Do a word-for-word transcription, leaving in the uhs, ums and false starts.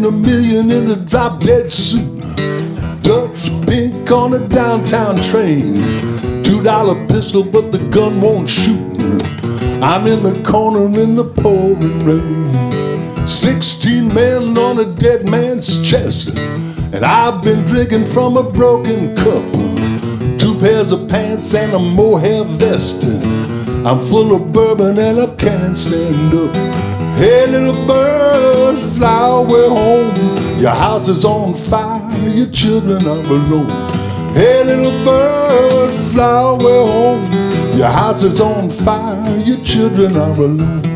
betting a million in a drop dead suit. Dutch pink on a downtown train. Two dollar pistol, but the gun won't shoot. I'm in the corner in the pouring rain. Sixteen men on a dead man's chest, and I've been drinking from a broken cup. Two pairs of pants and a mohair vest. I'm full of bourbon and I can't stand up. Hey little bird, fly away home. Your house is on fire, your children are alone. Hey little bird, fly away home. Your house is on fire, your children are alone.